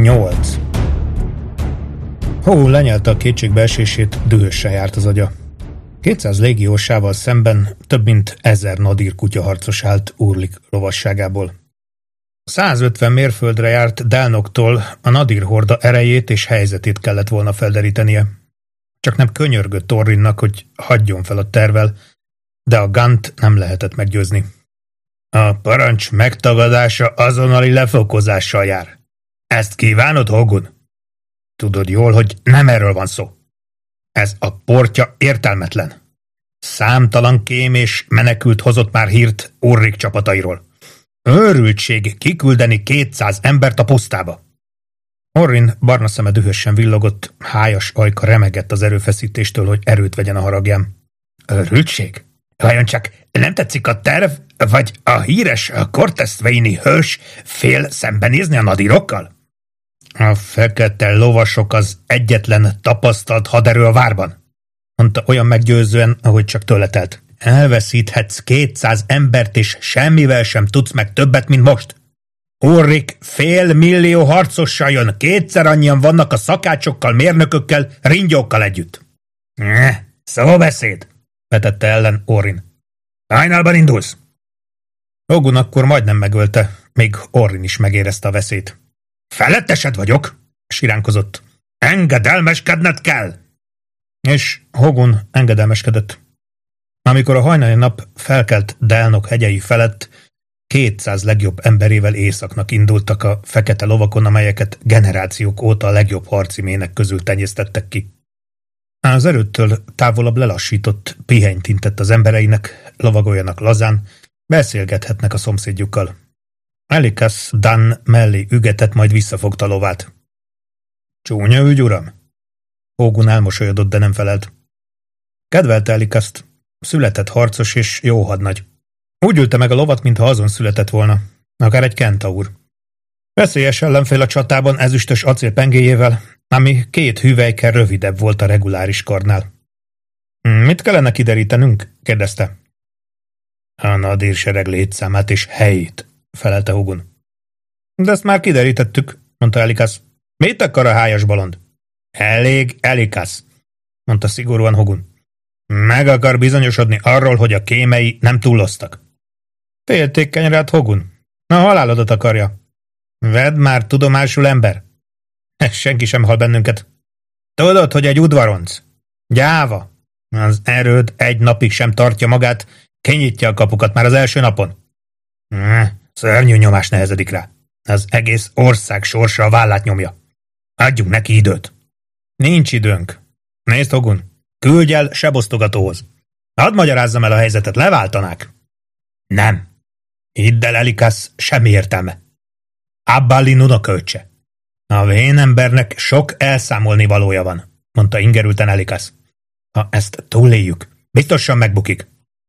8. Hogun lenyelte a kétségbeesését, dühösen járt az agya. 200 légiósával szemben több mint 1000 nadír kutyaharcos állt Urlik lovasságából. 150 mérföldre járt Delnoktól a nadír horda erejét és helyzetét kellett volna felderítenie. Csak nem könyörgött Orrinnak, hogy hagyjon fel a tervvel, de a Gant nem lehetett meggyőzni. A parancs megtagadása azonnali lefokozással jár. Ezt kívánod, Hogun? Tudod jól, hogy nem erről van szó. Ez a portja értelmetlen. Számtalan kém és menekült hozott már hírt Urrik csapatairól. Őrültség kiküldeni 200 embert a pusztába. Orrin barna szeme dühösen villogott, hájas ajka remegett az erőfeszítéstől, hogy erőt vegyen a haragján. Őrültség? Vajon csak nem tetszik a terv, vagy a híres Cortes Twaini hős fél szembenézni a nadírokkal? A fekete lovasok az egyetlen tapasztalt haderő a várban, mondta olyan meggyőzően, ahogy csak tőle telt. Elveszíthetsz 200 embert, és semmivel sem tudsz meg többet, mint most. Urrik 500 000 harcossal jön, 2-szer annyian vannak a szakácsokkal, mérnökökkel, ringyókkal együtt. Szóbeszéd, vetette ellen Orrin. Hajnalban indulsz? Hogun akkor majdnem megölte, még Orrin is megérezte a veszélyt. Felettesed vagyok, siránkozott. Engedelmeskedned kell! És Hogun engedelmeskedett. Amikor a hajnali nap felkelt Delnok hegyei felett, 200 legjobb emberével északnak indultak a fekete lovakon, amelyeket generációk óta a legjobb harci mének közül tenyésztettek ki. Az erőttől távolabb lelassított, pihenyt intett az embereinek, lovagoljanak lazán, beszélgethetnek a szomszédjukkal. Elikas Dan mellé ügetett, majd visszafogta lovát. Csúnya ügy, uram? Hogun elmosolyodott, de nem felelt. Kedvelte Elikaszt, született harcos és jó hadnagy. Úgy ülte meg a lovat, mintha azon született volna, akár egy kentaur. Veszélyes ellenfél a csatában ezüstös acélpengéjével, ami 2 hüvelykel rövidebb volt a reguláris karnál. Mit kellene kiderítenünk? kérdezte. A nadír sereg létszámát és helyét, felelte Hogun. De ezt már kiderítettük, mondta Elikas. Mit akar a hájas bolond? Elég, Elikas, mondta szigorúan Hogun. Meg akar bizonyosodni arról, hogy a kémei nem túloztak. Féltékeny rád, Hogun. A halálodat akarja. Vedd már tudomásul, ember. Senki sem hal bennünket. Tudod, hogy egy udvaronc? Gyáva. Az erőd egy napig sem tartja magát, kinyitja a kapukat már az első napon. Szörnyű nyomás nehezedik rá. Az egész ország sorsa a vállát nyomja. Adjunk neki időt. Nincs időnk. Nézd, Hogun, küldj el sebosztogatóhoz. Hadd magyarázzam el a helyzetet, leváltanák. Nem. Hidd el, Elikas, semmi értelme. Abbalin unokaöccse. A vén embernek sok elszámolni valója van, mondta ingerülten Elikas. Ha ezt túléljük, biztosan megbukik.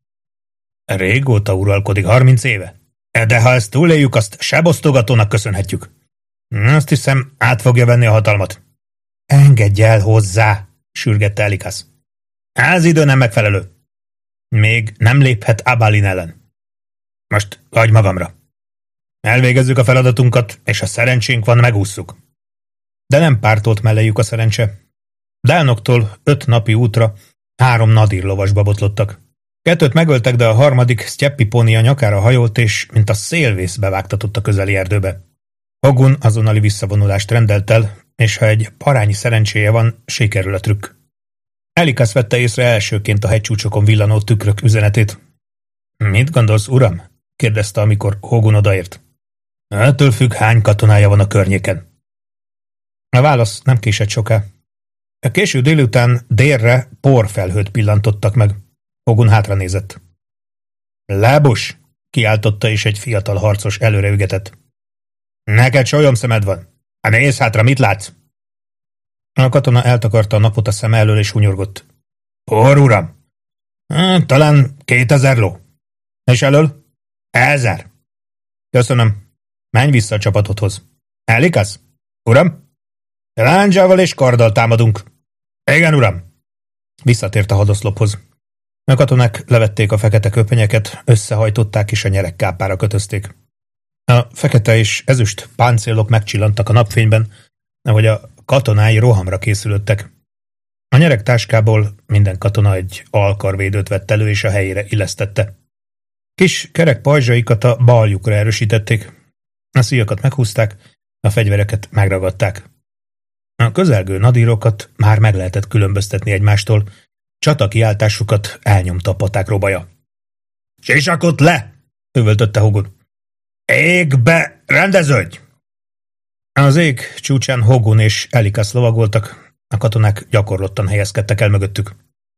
Régóta uralkodik, 30 éve. De ha ezt túléljük, azt sebosztogatónak köszönhetjük. Azt hiszem, át fogja venni a hatalmat. Engedj el hozzá, sürgette Elikas. Ez idő nem megfelelő. Még nem léphet Abbalin ellen. Most hagyj magamra. Elvégezzük a feladatunkat, és ha szerencsénk van, megússzuk. De nem pártolt melléjük a szerencse. Delnoktól 5 napi útra 3 nadír lovasba botlottak. 2 megöltek, de a harmadik Sztyeppipónia nyakára hajolt, és mint a szélvész bevágtatott a közeli erdőbe. Hogun azonnali visszavonulást rendelt el, és ha egy parányi szerencséje van, sikerül a trükk. Elikas vette észre elsőként a hegycsúcsokon villanó tükrök üzenetét. Mit gondolsz, uram? kérdezte, amikor Hogun odaért. Ettől függ, hány katonája van a környéken. A válasz nem késett soká. A késő délután délre porfelhőt pillantottak meg. Hogun hátranézett. Lábus! kiáltotta, és egy fiatal harcos előre ügetett. Neked solyomszemed van. Hát nézz hátra, mit látsz? A katona eltakarta a napot a szeme elől, és hunyorgott. Por, uram! Talán 2000 ló. És elől? 1000. Köszönöm. Menj vissza a csapatodhoz. Elikas? Uram? Lándzsával és karddal támadunk. Igen, uram. Visszatért a hadoszlophoz. A katonák levették a fekete köpenyeket, összehajtották és a nyeregkápára kötözték. A fekete és ezüst páncélok megcsillantak a napfényben, ahogy a katonái rohamra készülöttek. A nyeregtáskából minden katona egy alkarvédőt vett elő és a helyére illesztette. Kis kerek pajzsaikat a baljukra erősítették, a szíjakat meghúzták, a fegyvereket megragadták. A közelgő nadírokat már meg lehetett különböztetni egymástól, csatakiáltásukat elnyomta a paták robaja. Sisakot le! Üvöltötte Hogun. Égbe rendeződj! Az ég csúcsán Hogun és Elikas lovagoltak, a katonák gyakorlottan helyezkedtek el mögöttük.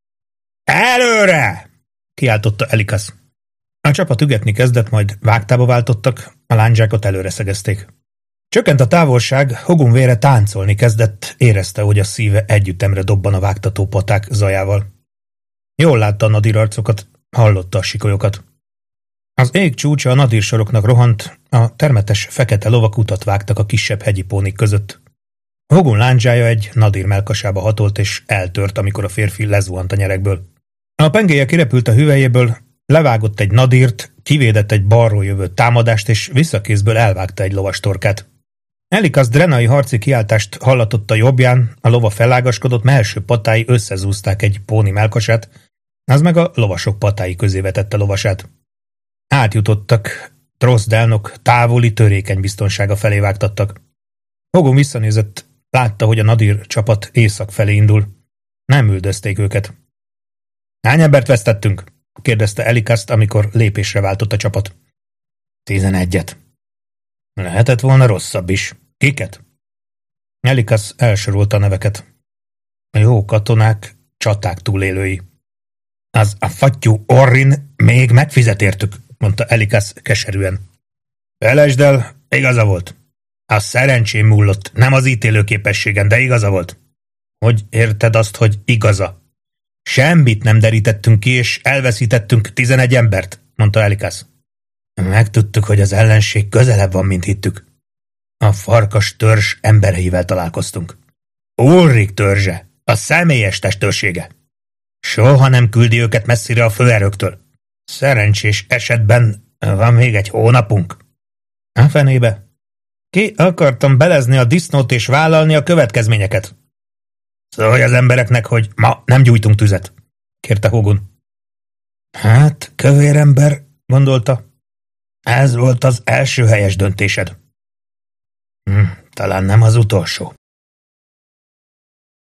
Előre! Kiáltotta Elikas. A csapat ügetni kezdett, majd vágtába váltottak, a lándzsákot előre szegezték. Csökkent a távolság, Hogun vére táncolni kezdett, érezte, hogy a szíve együttemre dobban a vágtató paták zajával. Jól látta a nadír arcokat, hallotta a sikolyokat. Az ég csúcsa a nadírsoroknak rohant, a termetes fekete lovak utat vágtak a kisebb hegyi pónik között. Hogun lándzsája egy nadír mellkasába hatolt és eltört, amikor a férfi lezuhant a nyerekből. A pengéje kirepült a hüvelyéből, levágott egy nadírt, kivédett egy balról jövő támadást, és visszakézből elvágta egy lovas torkát. Elikas drenai harci kiáltást hallatott a jobbján, a lova felágaskodott, mellső patái összezúzták egy póni mellkasát, az meg a lovasok patái közé vetette lovasát. Átjutottak, Trosdelnok távoli, törékeny biztonsága felé vágtattak. Hogun visszanézett, látta, hogy a nadír csapat észak felé indul. Nem üldözték őket. Hány embert vesztettünk? Kérdezte Elikast, amikor lépésre váltott a csapat. 11-et. Lehetett volna rosszabb is. Kiket? Elikas elsorolta a neveket. A jó katonák, csaták túlélői. Az a fattyú Orrin még megfizet értük, mondta Elikas keserűen. Felejtsd el, igaza volt. A szerencsém múlott, nem az ítélőképességen, de igaza volt. Hogy érted azt, hogy igaza? Semmit nem derítettünk ki, és elveszítettünk 11 embert, mondta Elikas. Megtudtuk, hogy az ellenség közelebb van, mint hittük. A farkas törzs embereivel találkoztunk. Ulrik törzse, a személyes testőrsége. Soha nem küldi őket messzire a főerőktől. Szerencsés esetben van még egy hónapunk. A fenébe. Ki akartam belezni a disznót és vállalni a következményeket. Szólj az embereknek, hogy ma nem gyújtunk tüzet, kérte Hogun. Hát, kövér ember, gondolta. Ez volt az első helyes döntésed. Talán nem az utolsó.